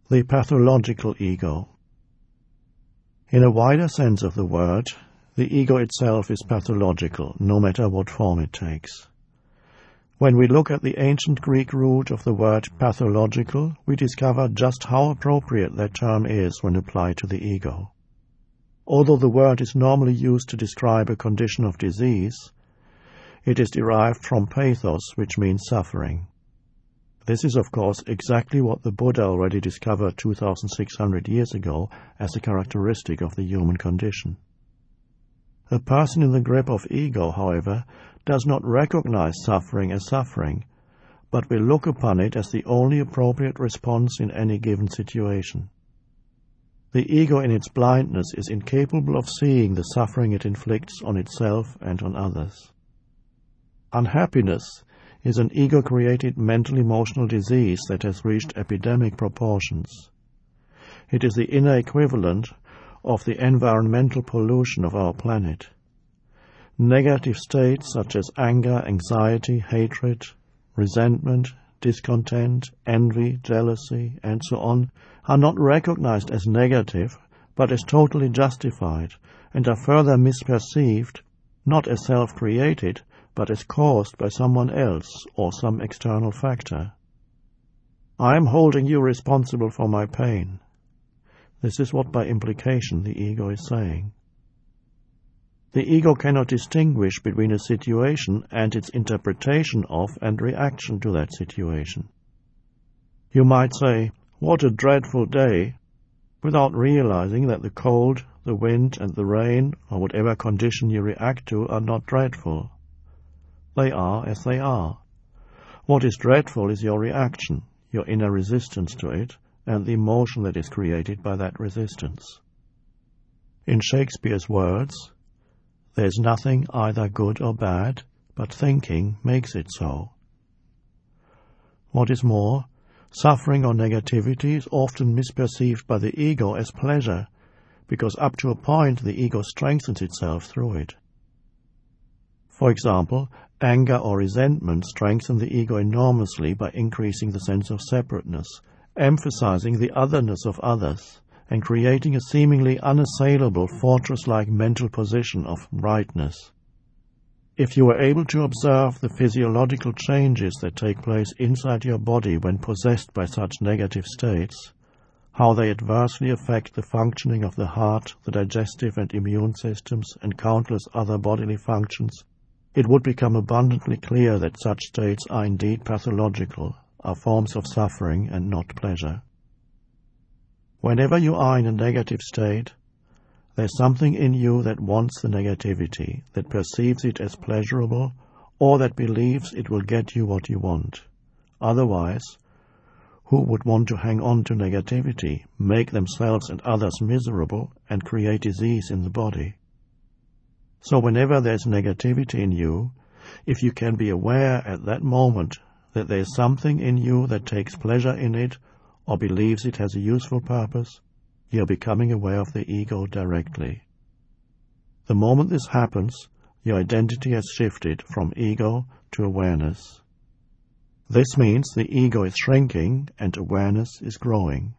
The pathological ego. In a wider sense of the word, the ego itself is pathological, no matter what form it takes. When we look at the ancient Greek root of the word pathological, we discover just how appropriate that term is when applied to the ego. Although the word is normally used to describe a condition of disease, it is derived from pathos, which means suffering. This is, of course, exactly what the Buddha already discovered 2,600 years ago as a characteristic of the human condition. A person in the grip of ego, however, does not recognize suffering as suffering, but will look upon it as the only appropriate response in any given situation. The ego in its blindness is incapable of seeing the suffering it inflicts on itself and on others. Unhappiness is an ego-created mental-emotional disease that has reached epidemic proportions. It is the inner equivalent of the environmental pollution of our planet. Negative states such as anger, anxiety, hatred, resentment, discontent, envy, jealousy, and so on are not recognized as negative, but as totally justified, and are further misperceived, not as self-created, but as caused by someone else or some external factor. I am holding you responsible for my pain. This is what by implication the ego is saying. The ego cannot distinguish between a situation and its interpretation of and reaction to that situation. You might say, "What a dreadful day," without realizing that the cold, the wind, and the rain, or whatever condition you react to, are not dreadful. They are as they are. What is dreadful is your reaction, your inner resistance to it, and the emotion that is created by that resistance. In Shakespeare's words, "There's nothing either good or bad, but thinking makes it so." What is more, suffering or negativity is often misperceived by the ego as pleasure, because up to a point the ego strengthens itself through it. For example, anger or resentment strengthen the ego enormously by increasing the sense of separateness, emphasizing the otherness of others, and creating a seemingly unassailable fortress-like mental position of rightness. If you were able to observe the physiological changes that take place inside your body when possessed by such negative states, how they adversely affect the functioning of the heart, the digestive and immune systems, and countless other bodily functions, it would become abundantly clear that such states are indeed pathological, are forms of suffering and not pleasure. Whenever you are in a negative state, there's something in you that wants the negativity, that perceives it as pleasurable, or that believes it will get you what you want. Otherwise, who would want to hang on to negativity, make themselves and others miserable, and create disease in the body? So whenever there's negativity in you, if you can be aware at that moment that there's something in you that takes pleasure in it or believes it has a useful purpose, you're becoming aware of the ego directly. The moment this happens, your identity has shifted from ego to awareness. This means the ego is shrinking and awareness is growing.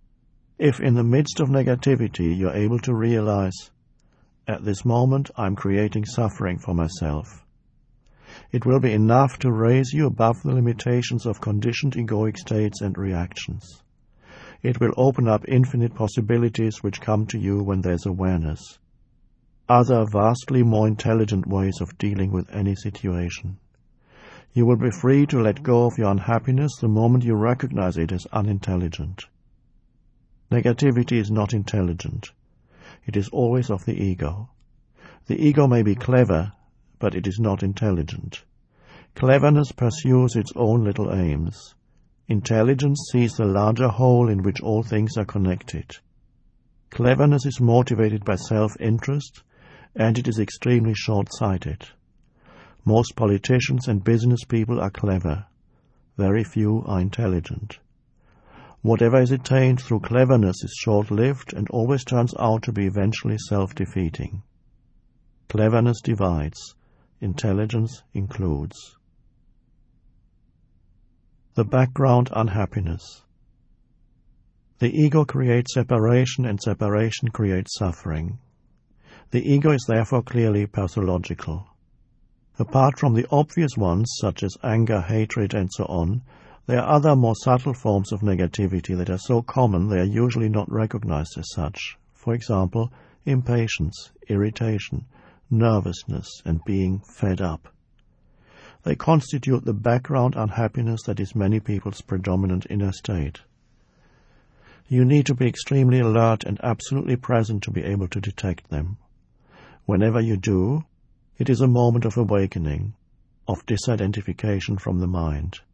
If in the midst of negativity you're able to realize, "At this moment I'm creating suffering for myself," it will be enough to raise you above the limitations of conditioned egoic states and reactions. It will open up infinite possibilities which come to you when there's awareness. Other vastly more intelligent ways of dealing with any situation. You will be free to let go of your unhappiness the moment you recognize it as unintelligent. Negativity is not intelligent. It is always of the ego. The ego may be clever, but it is not intelligent. Cleverness pursues its own little aims. Intelligence sees the larger whole in which all things are connected. Cleverness is motivated by self-interest, and it is extremely short-sighted. Most politicians and business people are clever. Very few are intelligent. Whatever is attained through cleverness is short-lived and always turns out to be eventually self-defeating. Cleverness divides. Intelligence includes. The background unhappiness. The ego creates separation, and separation creates suffering. The ego is therefore clearly pathological. Apart from the obvious ones, such as anger, hatred, and so on, there are other more subtle forms of negativity that are so common they are usually not recognized as such. For example, impatience, irritation, nervousness, and being fed up. They constitute the background unhappiness that is many people's predominant inner state. You need to be extremely alert and absolutely present to be able to detect them. Whenever you do, it is a moment of awakening, of disidentification from the mind.